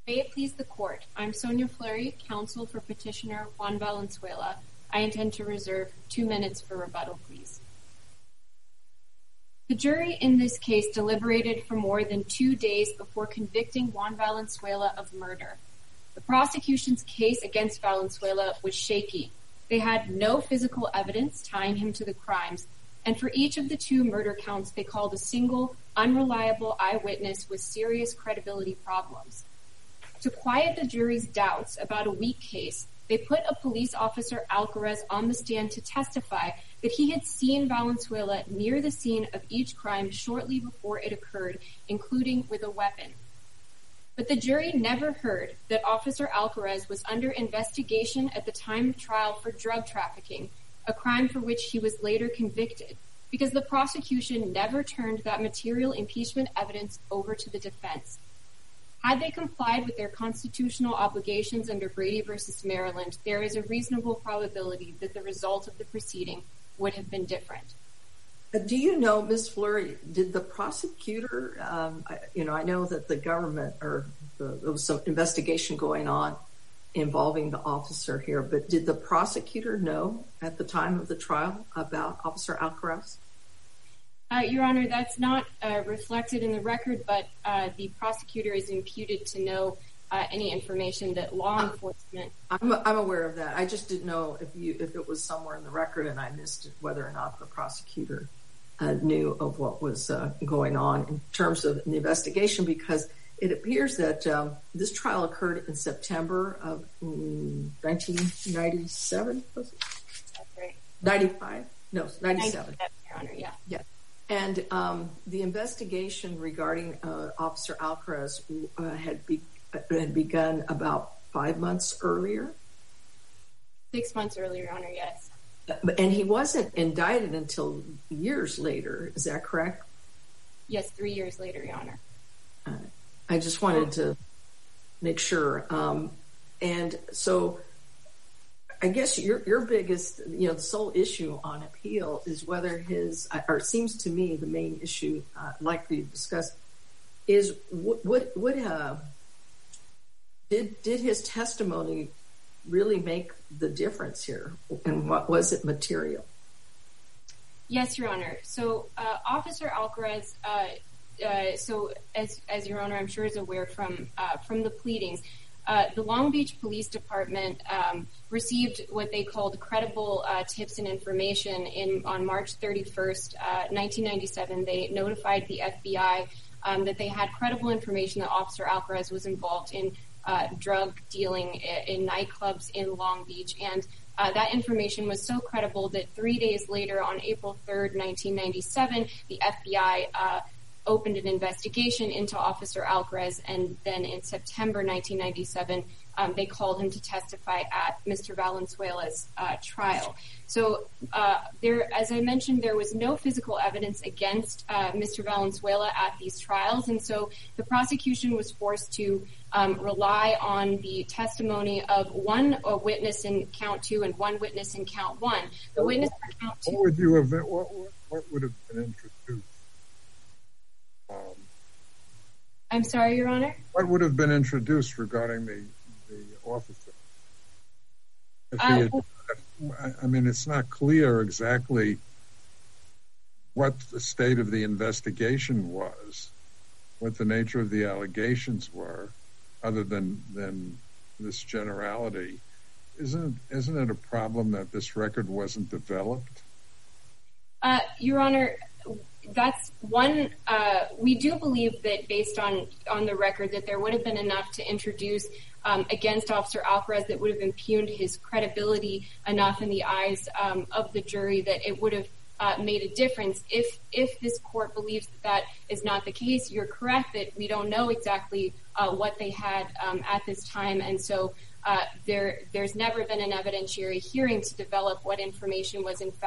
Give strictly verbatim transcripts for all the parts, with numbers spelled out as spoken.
May it please the Court, I'm Sonia Fleury, counsel for Petitioner Juan Valenzuela. I intend to reserve two minutes for rebuttal, please. The jury in this case deliberated for more than two days before convicting Juan Valenzuela of murder. The prosecution's case against Valenzuela was shaky. They had no physical evidence tying him to the crimes, and for each of the two murder counts, they called a single, unreliable eyewitness with serious credibility problems. To quiet the jury's doubts about a weak case, they put a police officer, Alcaraz, on the stand to testify that he had seen Valenzuela near the scene of each crime shortly before it occurred, including with a weapon. But the jury never heard that Officer Alcaraz was under investigation at the time of trial for drug trafficking, a crime for which he was later convicted, because the prosecution never turned that material impeachment evidence over to the defense. Had they complied with their constitutional obligations under Brady v. Maryland, there is a reasonable probability that the result of the proceeding would have been different. Do you know, Miz Fleury, did the prosecutor, um, you know, I know that the government, or the, there was some investigation going on involving the officer here, but did the prosecutor know at the time of the trial about Officer Alcaraz? Uh, Your Honor, that's not uh, reflected in the record, but uh, the prosecutor is imputed to know uh, any information that law enforcement... I'm, I'm aware of that. I just didn't know if you if it was somewhere in the record and I missed it, whether or not the prosecutor uh, knew of what was uh, going on in terms of the investigation, because it appears that um, this trial occurred in September of mm, nineteen ninety-seven, was it? That's right. ninety-five? No, ninety-seven. ninety-seven, Your Honor, yeah. Yeah. And um, the investigation regarding uh, Officer Alcaraz uh, had, be, uh, had begun about five months earlier? Six months earlier, Your Honor, yes. And he wasn't indicted until years later, is that correct? Yes, three years later, Your Honor. Uh, I just wanted to make sure. Um, and so I guess your your biggest, you know, the sole issue on appeal is whether his, or it seems to me the main issue uh, likely to discuss is what what, what uh, did did his testimony really make the difference here, and what was it material? Yes, Your Honor. So uh, Officer Alcaraz, uh, uh, so as as Your Honor I'm sure is aware from uh, from the pleadings, Uh, the Long Beach Police Department um, received what they called credible uh, tips and information in on March thirty-first, uh, nineteen ninety-seven. They notified the F B I um, that they had credible information that Officer Alcaraz was involved in uh, drug dealing in, in nightclubs in Long Beach. And uh, that information was so credible that three days later, on April third, nineteen ninety-seven, the F B I uh, opened an investigation into Officer Alcaraz, and then in September nineteen ninety-seven, um, they called him to testify at Mister Valenzuela's uh, trial. So uh, there, as I mentioned, there was no physical evidence against uh, Mister Valenzuela at these trials, and so the prosecution was forced to um, rely on the testimony of one a witness in count two and one witness in count one. The witness for count two. What would you have? What, what would have been introduced? Um, I'm sorry, Your Honor? What would have been introduced regarding the, the officer? If he Uh, had, if, I mean, it's not clear exactly what the state of the investigation was, what the nature of the allegations were, other than, than this generality. Isn't, isn't it a problem that this record wasn't developed? Uh, Your Honor, that's one, uh, we do believe that based on, on the record that there would have been enough to introduce um, against Officer Alcaraz that would have impugned his credibility enough in the eyes um, of the jury that it would have uh, made a difference. If if this court believes that that is not the case, you're correct that we don't know exactly uh, what they had um, at this time, and so uh, there there's never been an evidentiary hearing to develop what information was in fact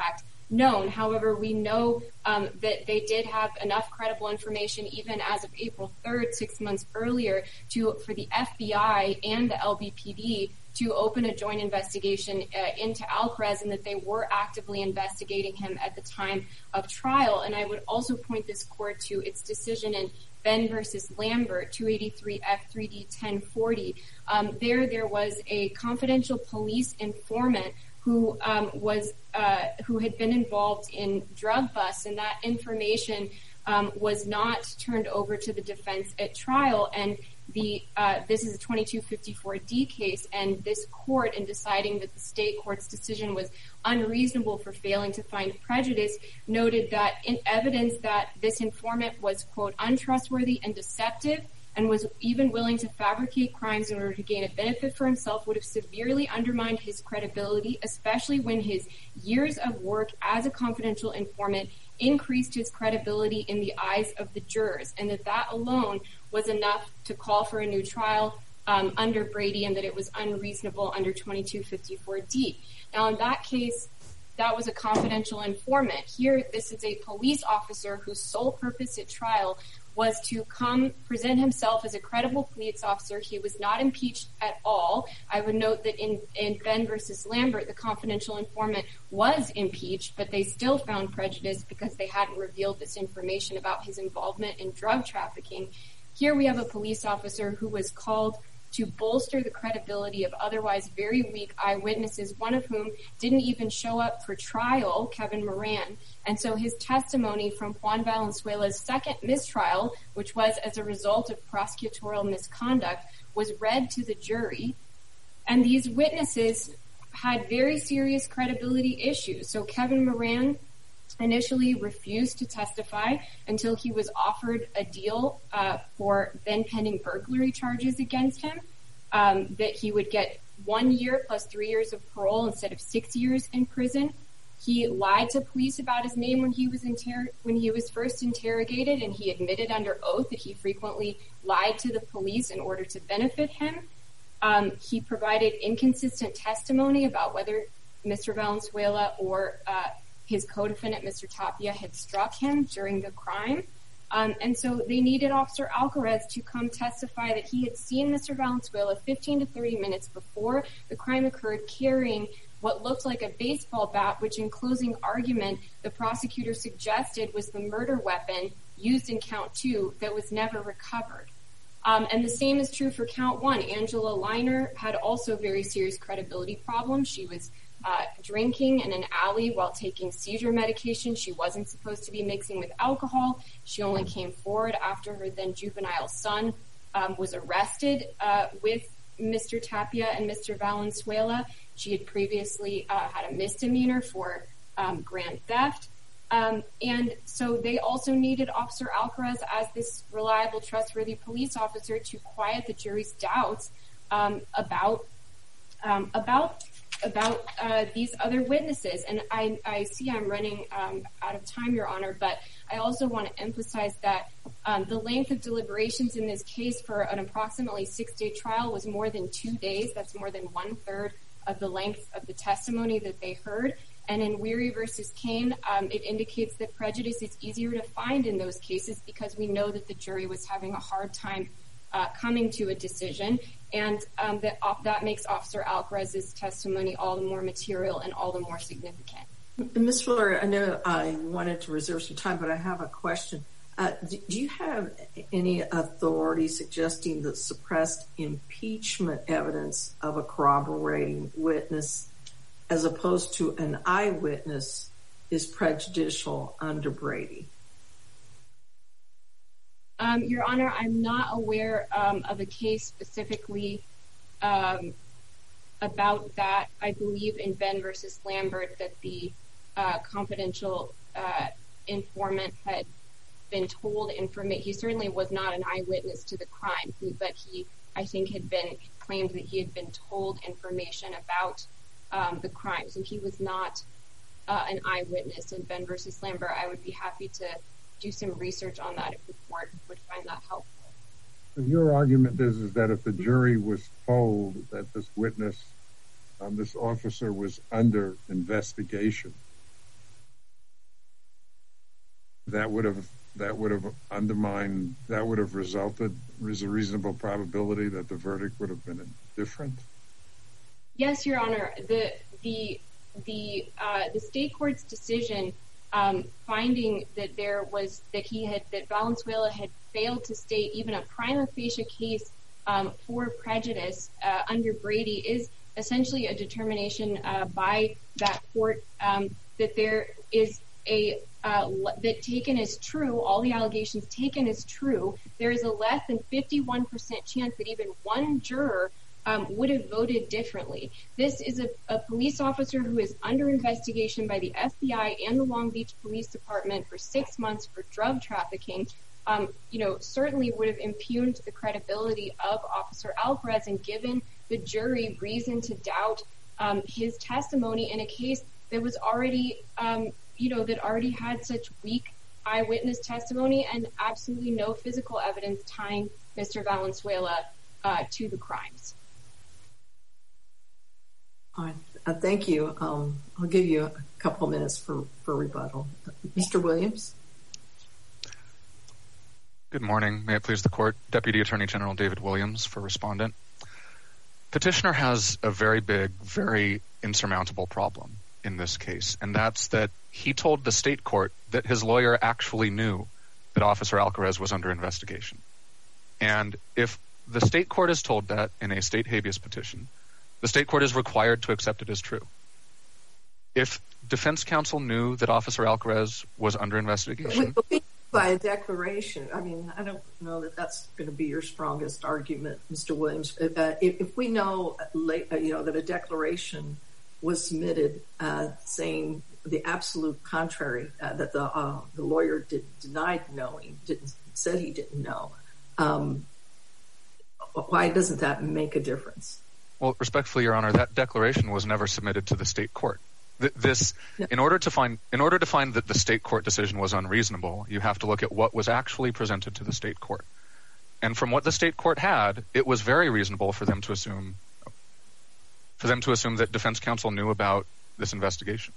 known. However, we know um, that they did have enough credible information, even as of April third, six months earlier, to for the F B I and the L B P D to open a joint investigation uh, into Alcaraz, and that they were actively investigating him at the time of trial. And I would also point this court to its decision in Ben versus Lambert, two eighty-three F three D ten forty. Um, there, there was a confidential police informant who um, was uh, who had been involved in drug busts, and that information um, was not turned over to the defense at trial. And the uh, this is a twenty-two fifty-four D case, and this court, in deciding that the state court's decision was unreasonable for failing to find prejudice, noted that in evidence that this informant was, quote, untrustworthy and deceptive, and was even willing to fabricate crimes in order to gain a benefit for himself, would have severely undermined his credibility, especially when his years of work as a confidential informant increased his credibility in the eyes of the jurors, and that that alone was enough to call for a new trial um, under Brady, and that it was unreasonable under twenty-two fifty-four D. Now, in that case, that was a confidential informant. Here, this is a police officer whose sole purpose at trial was to come present himself as a credible police officer. He was not impeached at all. I would note that in, in Ben versus Lambert, the confidential informant was impeached, but they still found prejudice because they hadn't revealed this information about his involvement in drug trafficking. Here we have a police officer who was called to bolster the credibility of otherwise very weak eyewitnesses, one of whom didn't even show up for trial, Kevin Moran. And so his testimony from Juan Valenzuela's second mistrial, which was as a result of prosecutorial misconduct, was read to the jury. And these witnesses had very serious credibility issues. So Kevin Moran initially refused to testify until he was offered a deal uh, for then pending burglary charges against him, um, that he would get one year plus three years of parole instead of six years in prison. He lied to police about his name when he was inter- when he was first interrogated, and he admitted under oath that he frequently lied to the police in order to benefit him. Um, he provided inconsistent testimony about whether Mister Valenzuela or uh, his co-defendant, Mister Tapia, had struck him during the crime. Um, and so they needed Officer Alcaraz to come testify that he had seen Mister Valenzuela fifteen to thirty minutes before the crime occurred carrying what looked like a baseball bat, which in closing argument, the prosecutor suggested was the murder weapon used in count two that was never recovered. Um, and the same is true for count one. Angela Liner had also very serious credibility problems. She was Uh, drinking in an alley while taking seizure medication. She wasn't supposed to be mixing with alcohol. She only came forward after her then juvenile son um, was arrested uh, with Mister Tapia and Mister Valenzuela. She had previously uh, had a misdemeanor for um, grand theft. Um, and so they also needed Officer Alcaraz as this reliable, trustworthy police officer to quiet the jury's doubts um, about um, about about uh, these other witnesses. And I, I see I'm running um, out of time, Your Honor, but I also want to emphasize that um, the length of deliberations in this case for an approximately six-day trial was more than two days. That's more than one-third of the length of the testimony that they heard. And in Weary versus Kane, um, it indicates that prejudice is easier to find in those cases because we know that the jury was having a hard time uh, coming to a decision. And um, that, uh, that makes Officer Alcaraz's testimony all the more material and all the more significant. Miz Fuller, I know I wanted to reserve some time, but I have a question. Uh, do, do you have any authority suggesting that suppressed impeachment evidence of a corroborating witness as opposed to an eyewitness is prejudicial under Brady? Um, Your Honor, I'm not aware um, of a case specifically um, about that. I believe in Ben versus Lambert that the uh, confidential uh, informant had been told information. He certainly was not an eyewitness to the crime, but he, I think, had been claimed that he had been told information about um, the crime. So he was not uh, an eyewitness in Ben versus Lambert. I would be happy to do some research on that if the court would find that helpful. Your argument is, is that if the jury was told that this witness, um, this officer was under investigation, that would have that would have undermined, that would have resulted, is a reasonable probability that the verdict would have been different? Yes, Your Honor. The the the uh, the state court's decision um, finding that there was that he had that Valenzuela had failed to state even a prima facie case um, for prejudice uh, under Brady is essentially a determination uh, by that court um, that there is a uh, that taken as true, all the allegations taken as true, there is a less than fifty-one percent chance that even one juror um, would have voted differently. This is a, a police officer who is under investigation by the F B I and the Long Beach Police Department for six months for drug trafficking. Um, you know, certainly would have impugned the credibility of Officer Alcaraz and given the jury reason to doubt um, his testimony in a case that was already, um, you know, that already had such weak eyewitness testimony and absolutely no physical evidence tying Mister Valenzuela uh, to the crimes. All right. Uh, thank you. Um, I'll give you a couple minutes for, for rebuttal. Mister Williams? Good morning. May it please the Court. Deputy Attorney General David Williams for respondent. Petitioner has a very big, very insurmountable problem in this case, and that's that he told the state court that his lawyer actually knew that Officer Alcaraz was under investigation. And if the state court is told that in a state habeas petition, the state court is required to accept it as true. If defense counsel knew that Officer Alcaraz was under investigation... By a declaration, I mean, I don't know that that's going to be your strongest argument, Mister Williams. Uh, if, if we know, late, uh, you know, that a declaration was submitted uh, saying the absolute contrary, uh, that the uh, the lawyer did, denied knowing, didn't said he didn't know, um, why doesn't that make a difference? Well, respectfully, Your Honor, that declaration was never submitted to the state court. This, in order to find, in order to find that the state court decision was unreasonable, you have to look at what was actually presented to the state court. And from what the state court had, it was very reasonable for them to assume, for them to assume that defense counsel knew about this investigation.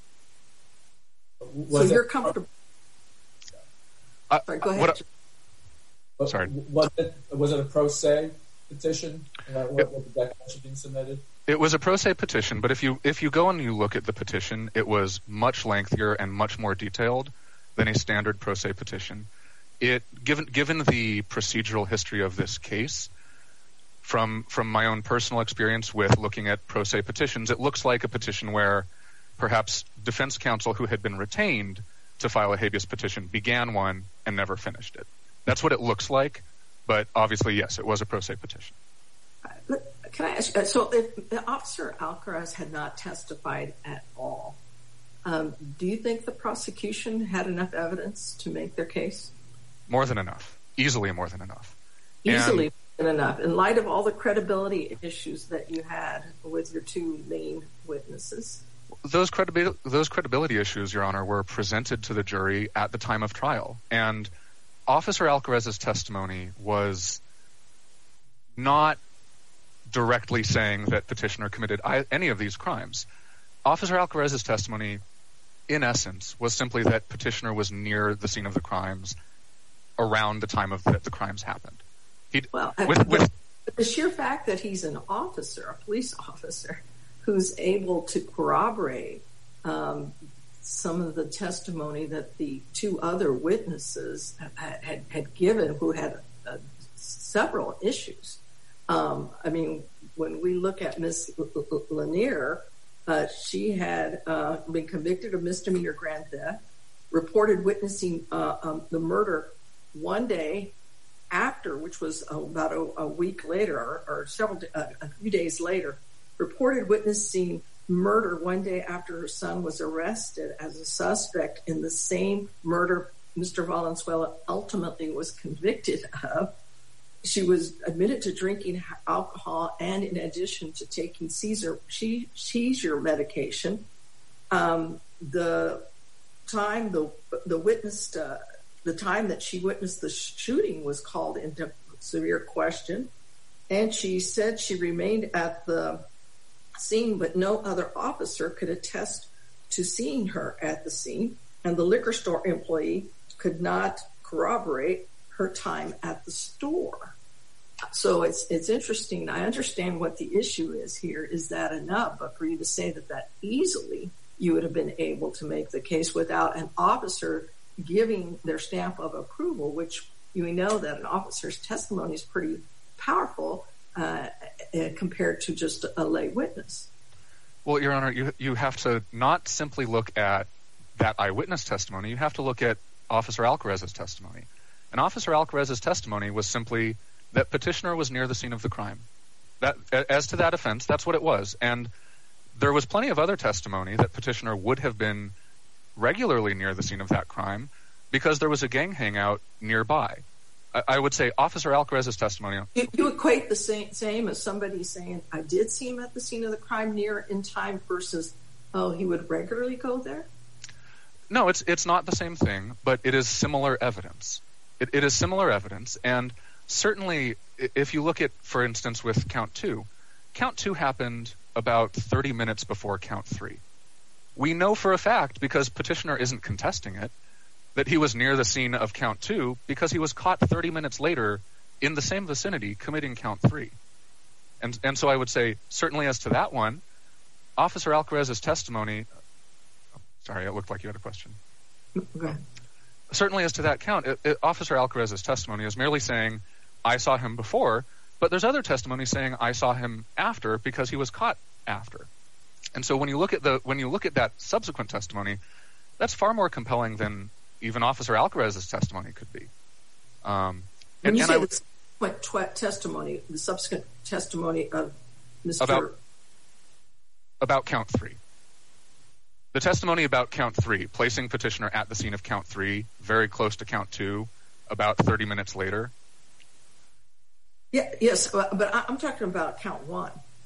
Was so you're comfortable? Uh, sorry, go ahead. What, uh, sorry. Was it, was it a pro se petition? Uh, what, what the declaration being submitted? It was a pro se petition, but if you if you go and you look at the petition, it was much lengthier and much more detailed than a standard pro se petition. It given given the procedural history of this case, from from my own personal experience with looking at pro se petitions, it looks like a petition where perhaps defense counsel who had been retained to file a habeas petition began one and never finished it. That's what it looks like, but obviously, yes, it was a pro se petition. Can I ask you, so if Officer Alcaraz had not testified at all, um, do you think the prosecution had enough evidence to make their case? More than enough. Easily more than enough. Easily and, more than enough. In light of all the credibility issues that you had with your two main witnesses. Those credibility, those credibility issues, Your Honor, were presented to the jury at the time of trial. And Officer Alcaraz's testimony was not directly saying that petitioner committed any of these crimes. Officer Alcaraz's testimony, in essence, was simply that petitioner was near the scene of the crimes around the time of that the crimes happened. He'd, well, with, with, the sheer fact that he's an officer, a police officer, who's able to corroborate um, some of the testimony that the two other witnesses had, had, had given, who had uh, several issues. Um, I mean, when we look at Miz Lanier, uh, she had uh, been convicted of misdemeanor grand theft, reported witnessing uh, um, the murder one day after, which was uh, about a, a week later, or, or several uh, a few days later, reported witnessing murder one day after her son was arrested as a suspect in the same murder Mister Valenzuela ultimately was convicted of. She was admitted to drinking alcohol and, in addition to taking seizure, seizure medication. Um, the time the the witnessed uh, the time that she witnessed the shooting was called into severe question, and she said she remained at the scene, but no other officer could attest to seeing her at the scene, and the liquor store employee could not corroborate her time at the store. So it's it's interesting. I understand what the issue is here. Is that enough? But for you to say that that easily you would have been able to make the case without an officer giving their stamp of approval, which you know that an officer's testimony is pretty powerful uh, compared to just a lay witness. Well, Your Honor, you you have to not simply look at that eyewitness testimony. You have to look at Officer Alcarez's testimony. And Officer Alcarez's testimony was simply that petitioner was near the scene of the crime. That, as to that offense, that's what it was. And there was plenty of other testimony that petitioner would have been regularly near the scene of that crime because there was a gang hangout nearby. I, I would say Officer Alcarez's testimony. You, you equate the same, same as somebody saying, I did see him at the scene of the crime near in time versus, oh, he would regularly go there? No, it's it's not the same thing, but it is similar evidence. It, it is similar evidence, and certainly if you look at, for instance, with count two, count two happened about thirty minutes before count three. We know for a fact, because petitioner isn't contesting it, that he was near the scene of count two because he was caught thirty minutes later in the same vicinity committing count three. And and so I would say, certainly as to that one, Officer Alcarez's testimony... Sorry, it looked like you had a question. Okay. Certainly as to that count, it, it, Officer Alcarez's testimony is merely saying, I saw him before, but there's other testimony saying I saw him after because he was caught after. And so when you look at the when you look at that subsequent testimony, that's far more compelling than even Officer Alcarez's testimony could be. Um, when and, you and say I, the subsequent testimony, the subsequent testimony of Mister About, about count three. The testimony about count three, placing petitioner at the scene of count three, very close to count two, about thirty minutes later. Yeah, yes, but I'm talking about count one.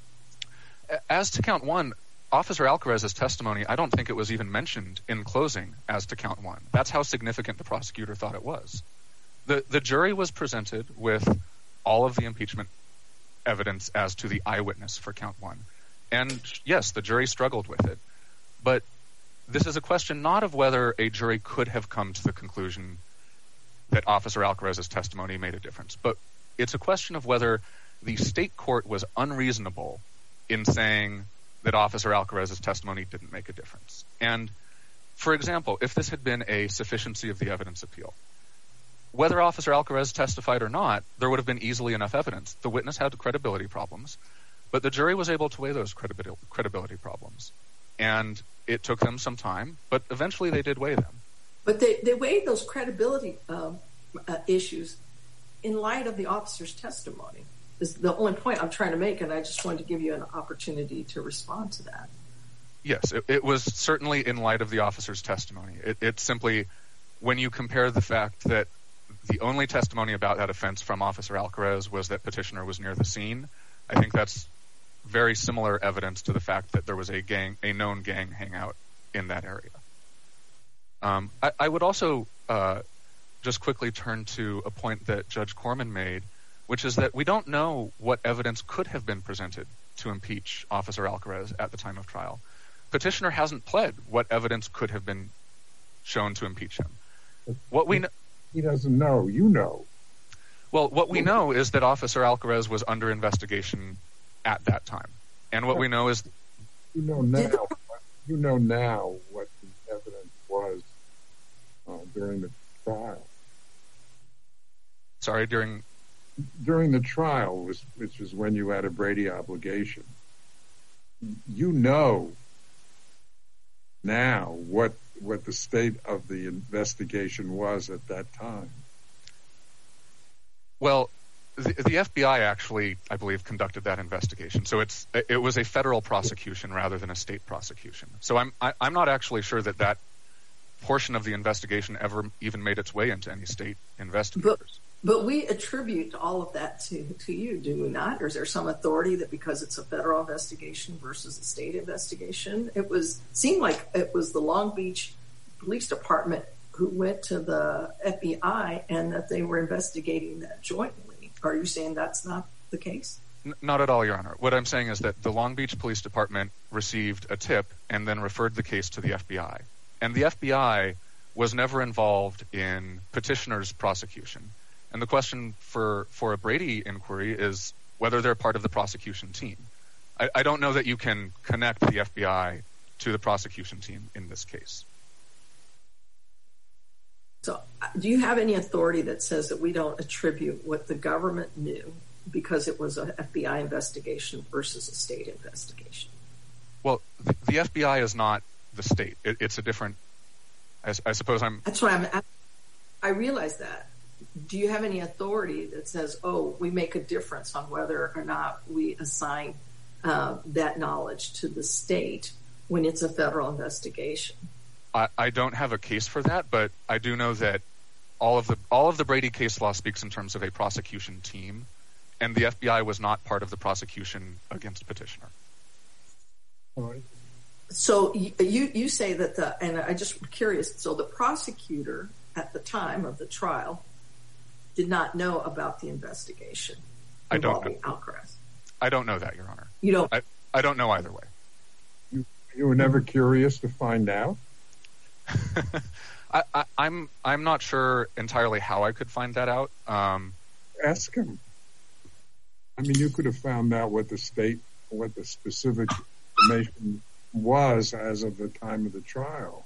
As to count one, Officer Alcarez's testimony, I don't think it was even mentioned in closing as to count one. That's how significant the prosecutor thought it was. The the jury was presented with all of the impeachment evidence as to the eyewitness for count one. And yes, the jury struggled with it. But this is a question not of whether a jury could have come to the conclusion that Officer Alcarez's testimony made a difference, but it's a question of whether the state court was unreasonable in saying that Officer Alcarez's testimony didn't make a difference. And, for example, if this had been a sufficiency of the evidence appeal, whether Officer Alcarez testified or not, there would have been easily enough evidence. The witness had credibility problems, but the jury was able to weigh those credibility, credibility problems. And it took them some time, but eventually they did weigh them. But they, they weighed those credibility um, uh, issues in light of the officer's testimony. Is the only point I'm trying to make, and I just wanted to give you an opportunity to respond to that. Yes, it, it was certainly in light of the officer's testimony. It, it's simply when you compare the fact that the only testimony about that offense from Officer Alcarez was that petitioner was near the scene, I think that's very similar evidence to the fact that there was a gang, a known gang hangout in that area. Um, I, I would also uh, just quickly turn to a point that Judge Corman made, which is that we don't know what evidence could have been presented to impeach Officer Alcarez at the time of trial. Petitioner hasn't pled what evidence could have been shown to impeach him. What we kn- He doesn't know. You know. Well, what we know is that Officer Alcarez was under investigation at that time. And what we know is... You know now, you know now what the evidence was uh, during the trial. Sorry, during... During the trial, was, which is when you had a Brady obligation. You know now what what the state of the investigation was at that time. Well, the, the F B I actually, I believe, conducted that investigation. So it's it was a federal prosecution rather than a state prosecution. So I'm I, I'm not actually sure that that portion of the investigation ever even made its way into any state investigators. But, but we attribute all of that to, to you, do we not? Or is there some authority that because it's a federal investigation versus a state investigation, it was seemed like it was the Long Beach Police Department who went to the F B I and that they were investigating that jointly? Are you saying that's not the case? N- not at all, Your Honor. What I'm saying is that the Long Beach Police Department received a tip and then referred the case to the F B I. And the F B I was never involved in petitioner's prosecution. And the question for, for a Brady inquiry is whether they're part of the prosecution team. I, I don't know that you can connect the F B I to the prosecution team in this case. So do you have any authority that says that we don't attribute what the government knew because it was an F B I investigation versus a state investigation? Well, the, the F B I is not the state. It, it's a different, I, I suppose I'm... That's why I'm, I realize that. Do you have any authority that says, oh, we make a difference on whether or not we assign uh, that knowledge to the state when it's a federal investigation? I, I don't have a case for that, but I do know that all of the all of the Brady case law speaks in terms of a prosecution team, and the F B I was not part of the prosecution against petitioner. All right. So you you say that the, and I just curious, so the prosecutor at the time of the trial did not know about the investigation involving Alcaraz? I don't know that, Your Honor. You don't? I, I don't know either way. You, you were never curious to find out? I, I, I'm I'm not sure entirely how I could find that out. Um, Ask him. I mean, you could have found out what the state, what the specific information was as of the time of the trial.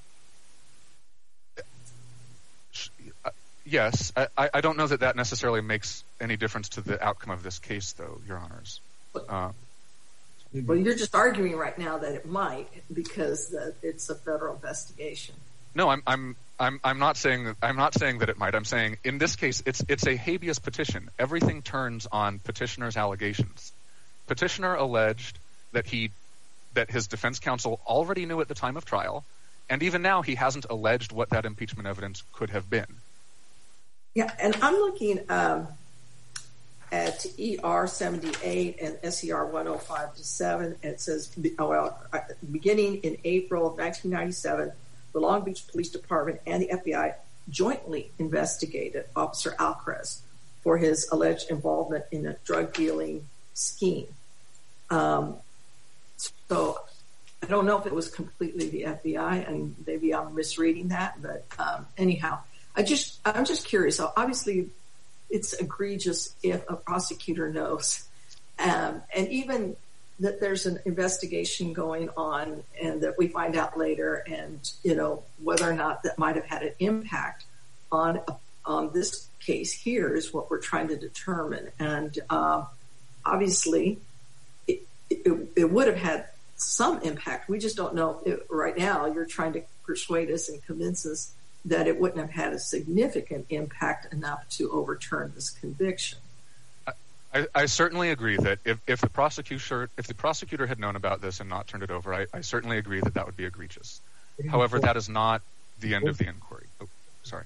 Yes, I, I don't know that that necessarily makes any difference to the outcome of this case, though, Your Honors. Uh, well, you're just arguing right now that it might because the, it's a federal investigation. No, I'm I'm I'm I'm not saying that I'm not saying that it might. I'm saying in this case, it's it's a habeas petition. Everything turns on petitioner's allegations. Petitioner alleged that he that his defense counsel already knew at the time of trial, and even now he hasn't alleged what that impeachment evidence could have been. Yeah, and I'm looking um, at E R seventy-eight and S E R one oh five to seven. And it says, oh, well, beginning in April of nineteen ninety-seven, the Long Beach Police Department and the F B I jointly investigated Officer Alcaraz for his alleged involvement in a drug dealing scheme. Um, so I don't know if it was completely the F B I, and maybe I'm misreading that, but um, anyhow, I just, I'm just curious. So obviously, it's egregious if a prosecutor knows, um, and even that there's an investigation going on, and that we find out later, and you know whether or not that might have had an impact on on this case here is what we're trying to determine. And uh, obviously, it, it, it would have had some impact. We just don't know if right now. You're trying to persuade us and convince us that it wouldn't have had a significant impact enough to overturn this conviction. I, I certainly agree that if, if the prosecutor if the prosecutor had known about this and not turned it over, I, I certainly agree that that would be egregious. However, that is not the end of the inquiry. Oh, sorry.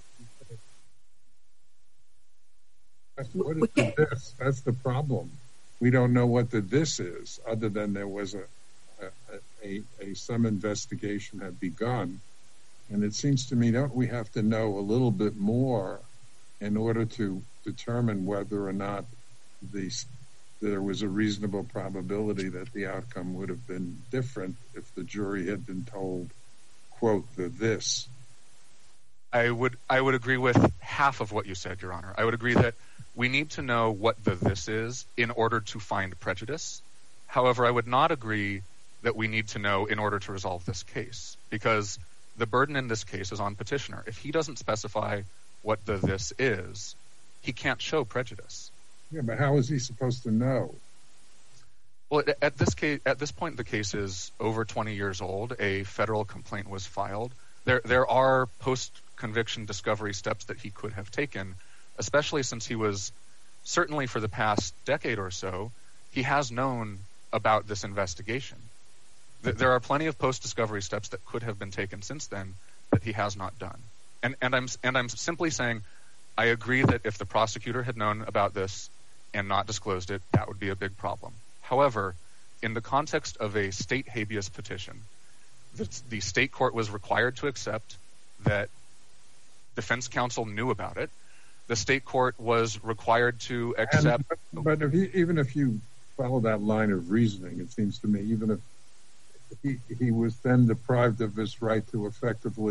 What is the this? That's the problem. We don't know what the this is, other than there was a a, a, a some investigation had begun. And it seems to me, don't we have to know a little bit more in order to determine whether or not the, there was a reasonable probability that the outcome would have been different if the jury had been told, quote, the this? I would I would agree with half of what you said, Your Honor. I would agree that we need to know what the this is in order to find prejudice. However, I would not agree that we need to know in order to resolve this case, because the burden in this case is on petitioner. If he doesn't specify what the this is, he can't show prejudice. Yeah, but how is he supposed to know? Well, at this case, at this point, the case is over twenty years old. A federal complaint was filed. There, there are post-conviction discovery steps that he could have taken, especially since he was, certainly for the past decade or so, he has known about this investigation. There are plenty of post-discovery steps that could have been taken since then that he has not done. And, and I'm and I'm simply saying, I agree that if the prosecutor had known about this and not disclosed it, that would be a big problem. However, in the context of a state habeas petition, the, the state court was required to accept that defense counsel knew about it. The state court was required to accept... And, but if he, even if you follow that line of reasoning, it seems to me, even if He, he was then deprived of his right to effectively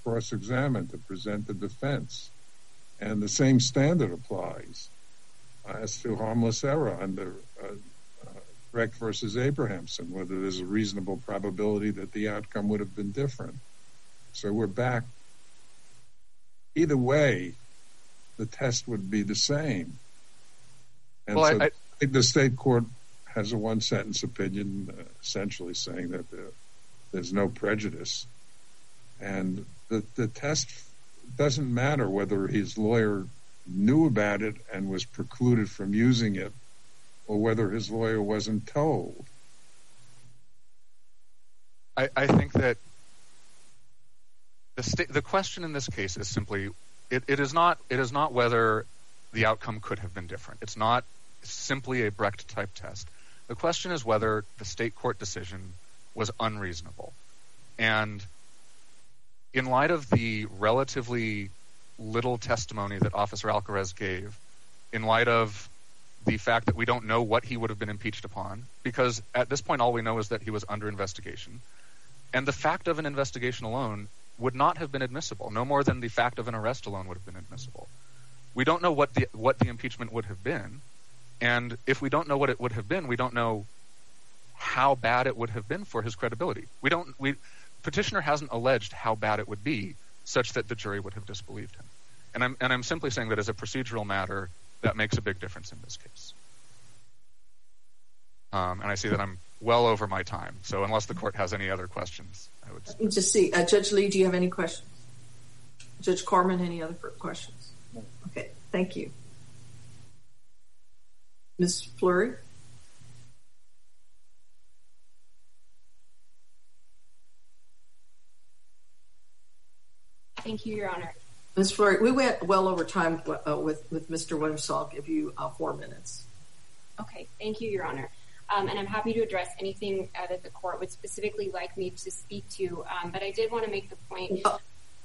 cross-examine, to present the defense. And the same standard applies as to harmless error under uh, uh, Brecht versus Abrahamson, whether there's a reasonable probability that the outcome would have been different. So we're back. Either way, the test would be the same. And well, so I, I, the state court has a one-sentence opinion uh, essentially saying that the, there's no prejudice. And the, the test doesn't matter whether his lawyer knew about it and was precluded from using it, or whether his lawyer wasn't told. I, I think that the sta- the question in this case is simply, it, it is not it is not whether the outcome could have been different. It's not simply a Brecht type test. The question is whether the state court decision was unreasonable. And in light of the relatively little testimony that Officer Alcaraz gave, in light of the fact that we don't know what he would have been impeached upon, because at this point all we know is that he was under investigation, and the fact of an investigation alone would not have been admissible, no more than the fact of an arrest alone would have been admissible. We don't know what the what the impeachment would have been, and if we don't know what it would have been, we don't know how bad it would have been for his credibility. We don't we Petitioner hasn't alleged how bad it would be such that the jury would have disbelieved him. And I'm and I'm simply saying that as a procedural matter, that makes a big difference in this case. Um, and I see that I'm well over my time. So unless the court has any other questions, I would... Let me just see. Uh, Judge Lee, do you have any questions? Judge Corman, any other questions? No. Okay, thank you. Miz Fleury? Thank you, Your Honor. Miz Fleury, we went well over time uh, with, with Mister Williams, so I'll give you uh, four minutes. Okay, thank you, Your Honor. Um, and I'm happy to address anything uh, that the court would specifically like me to speak to, um, but I did want to make the point. Uh,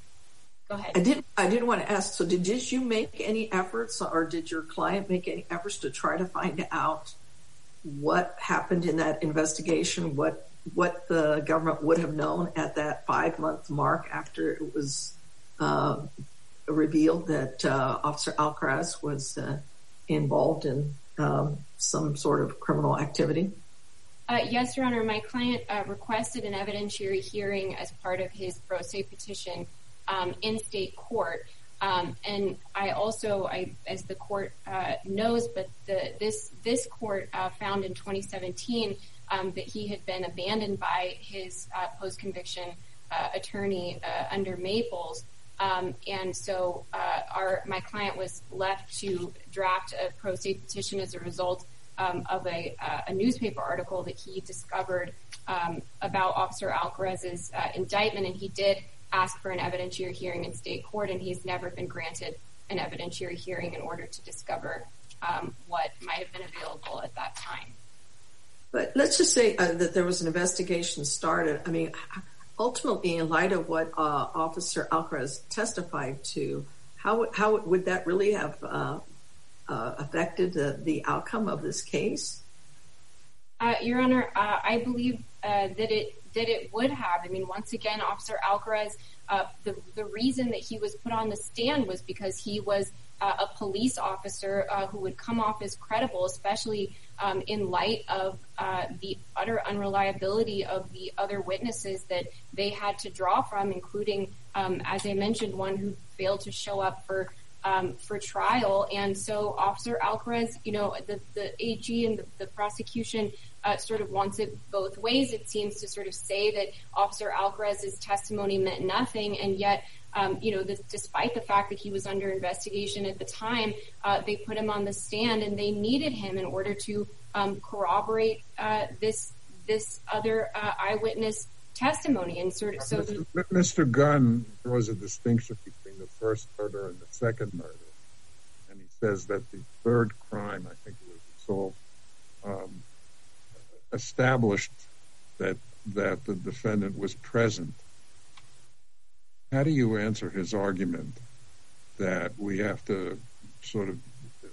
Go ahead. I did. I did want to ask. So, did just you make any efforts, or did your client make any efforts to try to find out what happened in that investigation? What what the government would have known at that five month mark after it was uh, revealed that uh, Officer Alcaraz was uh, involved in um, some sort of criminal activity? Uh, yes, Your Honor. My client uh, requested an evidentiary hearing as part of his pro se petition um, in state court. Um, and I also, I, as the court uh, knows, but the, this this court uh, found in twenty seventeen um, that he had been abandoned by his uh, post-conviction uh, attorney uh, under Maples. Um, and so uh, our my client was left to draft a pro se petition as a result um, of a, uh, a newspaper article that he discovered um, about Officer Alcaraz's uh, indictment, and he did ask for an evidentiary hearing in state court, and he's never been granted an evidentiary hearing in order to discover um, what might have been available at that time. But let's just say uh, that there was an investigation started. I mean, ultimately, in light of what uh, Officer Alcaraz testified to, how how would that really have uh, uh, affected the, the outcome of this case? Uh, Your Honor, uh, I believe uh, that it that it would have. I mean, once again, Officer Alcaraz, uh, the the reason that he was put on the stand was because he was uh, a police officer uh, who would come off as credible, especially um, in light of uh, the utter unreliability of the other witnesses that they had to draw from, including, um, as I mentioned, one who failed to show up for um, for trial. And so Officer Alcaraz, you know, the, the A G and the, the prosecution uh, sort of wants it both ways. It seems to sort of say that Officer Alcaraz's testimony meant nothing, and yet, um, you know, the, despite the fact that he was under investigation at the time, uh, they put him on the stand, and they needed him in order to um, corroborate uh, this this other uh, eyewitness testimony. And sort of, so the, Mister Gunn draws a distinction between the first murder and the second murder, and he says that the third crime, I think it was assault, um, established that that the defendant was present. How do you answer his argument that we have to sort of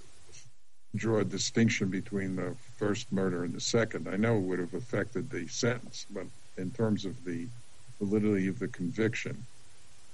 draw a distinction between the first murder and the second? I know it would have affected the sentence, but in terms of the validity of the conviction.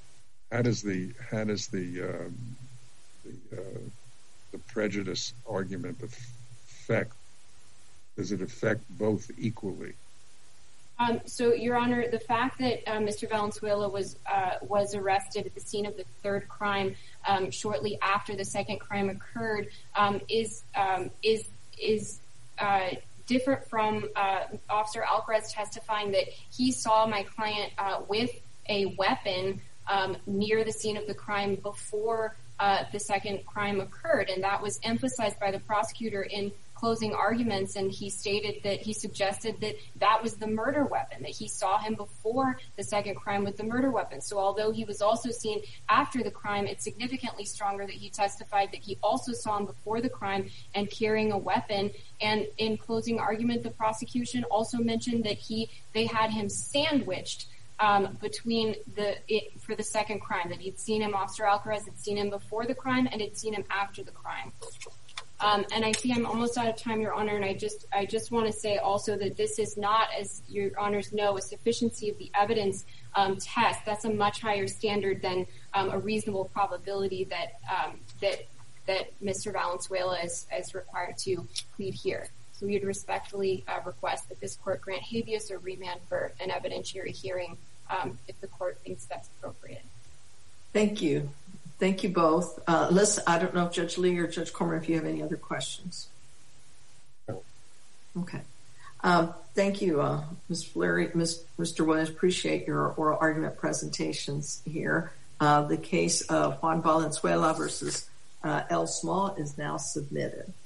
how does the how does the um, the, uh, the prejudice argument affect? Does it affect both equally? Um, so, Your Honor, the fact that uh, Mister Valenzuela was uh, was arrested at the scene of the third crime um, shortly after the second crime occurred um, is um, is is uh, different from uh, Officer Alcaraz testifying that he saw my client uh, with a weapon um, near the scene of the crime before uh, the second crime occurred, and that was emphasized by the prosecutor in closing arguments, and he stated that he suggested that that was the murder weapon, that he saw him before the second crime with the murder weapon. So although he was also seen after the crime, it's significantly stronger that he testified that he also saw him before the crime and carrying a weapon. And in closing argument, the prosecution also mentioned that he they had him sandwiched um, between the it, for the second crime, that he'd seen him, Officer Alcaraz had seen him before the crime and had seen him after the crime. Um, and I see I'm almost out of time, Your Honor, and I just I just want to say also that this is not, as Your Honors know, a sufficiency of the evidence um, test. That's a much higher standard than um, a reasonable probability that um, that that Mister Valenzuela is, is required to plead here. So we would respectfully uh, request that this court grant habeas or remand for an evidentiary hearing um, if the court thinks that's appropriate. Thank you. Thank you both. Uh, listen, I don't know if Judge Lee or Judge Cormer, if you have any other questions. No. Okay. Um, thank you, uh, Miz Fleury, Miz Mister Williams. Appreciate your oral argument presentations here. Uh, the case of Juan Valenzuela versus uh, L. Small is now submitted.